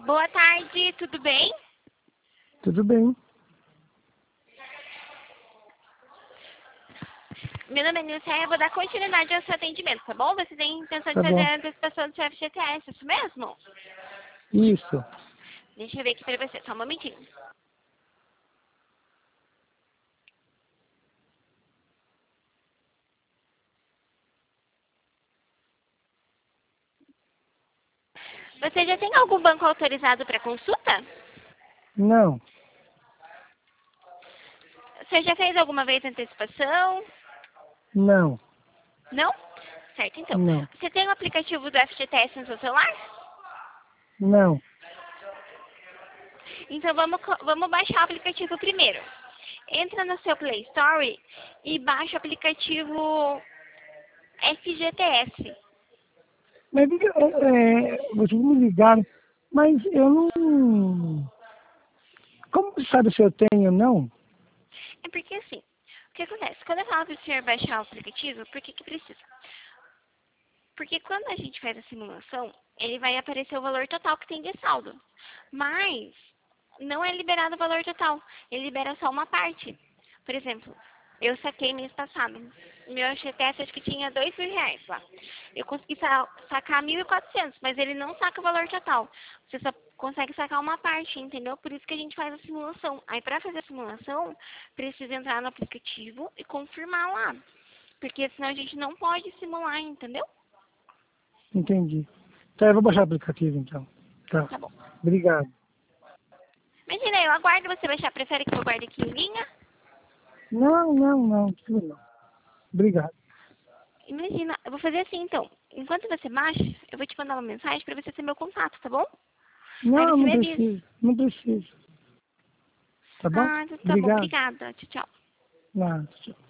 Boa tarde, tudo bem? Tudo bem. Meu nome é Nilce, eu vou dar continuidade ao seu atendimento, tá bom? Você tem intenção de Tá fazer bom. a antecipação do seu FGTS, isso mesmo? Isso. Deixa eu ver aqui pra você, só um momentinho. Você já tem algum banco autorizado para consulta? Não. Você já fez alguma vez antecipação? Não. Não? Certo, então. Não. Você tem o aplicativo do FGTS no seu celular? Não. Então vamos baixar o aplicativo primeiro. Entra no seu Play Store e baixa o aplicativo FGTS. Mas diga, vocês me ligaram, mas eu não. Como você sabe se eu tenho ou não? É porque assim, o que acontece? Quando eu falo para o senhor baixar o aplicativo, por que precisa? Porque quando a gente faz a simulação, ele vai aparecer o valor total que tem de saldo. Mas não é liberado o valor total. Ele libera só uma parte. Por exemplo, eu saquei mês passado. Meu FGTS acho que tinha R$ 2.000 lá. Eu consegui sacar 1.400, mas ele não saca o valor total. Você só consegue sacar uma parte, entendeu? Por isso que a gente faz a simulação. Aí para fazer a simulação, precisa entrar no aplicativo e confirmar lá. Porque senão a gente não pode simular, entendeu? Entendi. Tá, eu vou baixar o aplicativo então. Tá. Tá bom. Obrigado. Imagina, eu aguardo você baixar. Prefere que eu guarde aqui em linha? Não. Tudo não. Obrigado. Imagina, eu vou fazer assim então. Enquanto você baixa, eu vou te mandar uma mensagem para você ter meu contato, tá bom? Aí Não, você não me avisa. preciso. Não preciso. Tá bom? Ah, tá bom. Obrigado. Obrigada. Tchau, tchau. Nada. Tchau.